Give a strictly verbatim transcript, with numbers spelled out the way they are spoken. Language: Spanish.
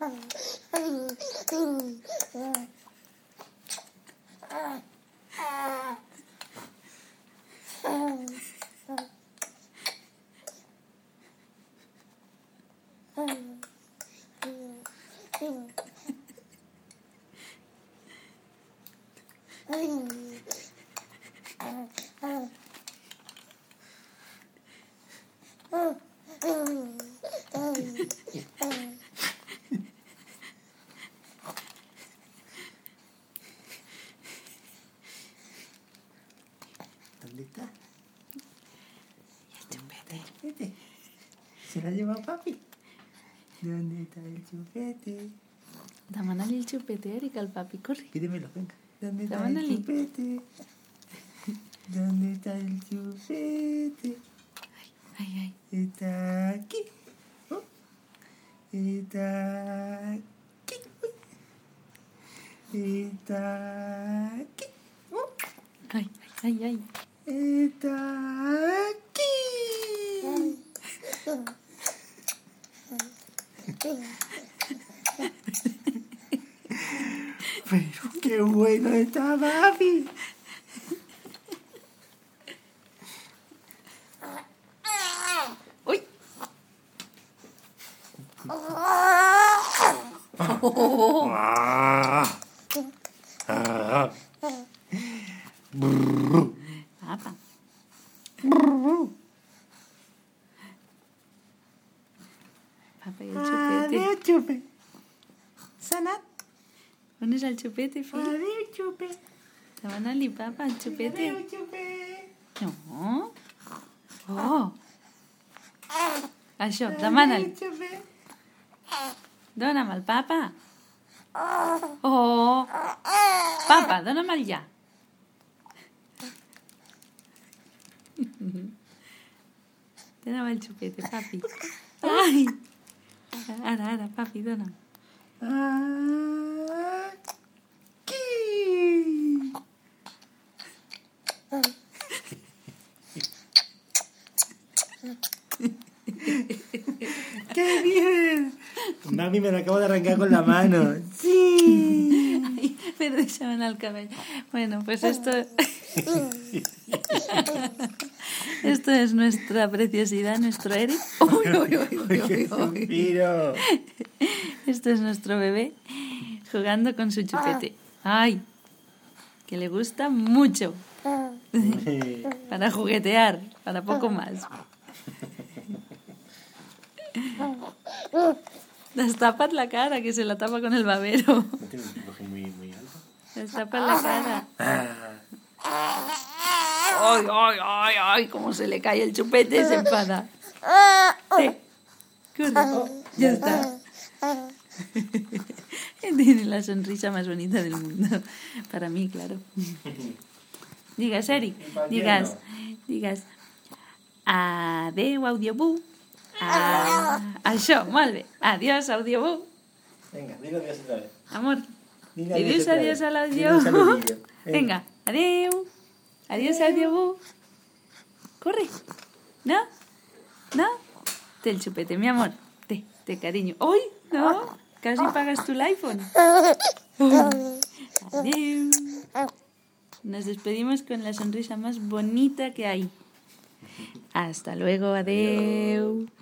¿Dónde está? ¿Y el chupete? ¿Chupete? ¿Se lo ha llevado papi? ¿Dónde está el chupete? Demana-li el chupete, Eric, al papi, corre. Pídemelo, venga. ¿Dónde está Demana-li. el chupete? ¿Dónde está el chupete? Ay, ay. Está aquí. Oh. Está aquí. Está aquí. Oh. Ay, ay, ay. Está aquí. Pero qué bueno está papi. ¡Uy! Papa. Papa i el xupete. Adéu, xupe. Sanat. On és el xupete, fill? Adéu, xupe. Demana-li, papa, el xupete. Adéu, xupe. No. Oh. Això, demana-li. Adéu, xupe. Dóna'm el papa. Oh. Papa, dóna'm el ja. Dóna'm el xupete, papi. Ai. Ara, ara, papi, dóna'm. Aquí. ¡Qué bien! Mami, me lo acabo de arrancar con la mano. ¡Sí! Ay, pero déjame en el cabello. Bueno, pues esto... Esto es nuestra preciosidad, nuestro Eric. Uy, uy, uy, uy, uy, uy. Miro. Esto es nuestro bebé jugando con su chupete. ¡Ay! Que le gusta mucho. Para juguetear, para poco más. Destapas la cara, que se la tapa con el babero. ¿No tiene un dibujo muy, muy alto? Destapas la cara. ¡Ay, ay, ay, ay! Cómo se le cae el chupete, se enfada. Eh, corre, ya está. Tiene la sonrisa más bonita del mundo. Para mí, claro. Digues, Eric, digues, digues. Adéu, audiobú. Ah, això, molt bé. Adiós, audiobú. Venga, dilo adiós otra vez. Amor, Dile dius otra adiós vez. a Dile l'audiobú. adiós al vídeo. Venga, adéu. Adiós, audiobú. Corre. ¿No? ¿No? Té el chupete, mi amor. Té, té, cariño. ¡Uy! ¿No? Casi pagas tú el iPhone. Adiós. Nos despedimos con la sonrisa más bonita que hay. Hasta luego, adeu.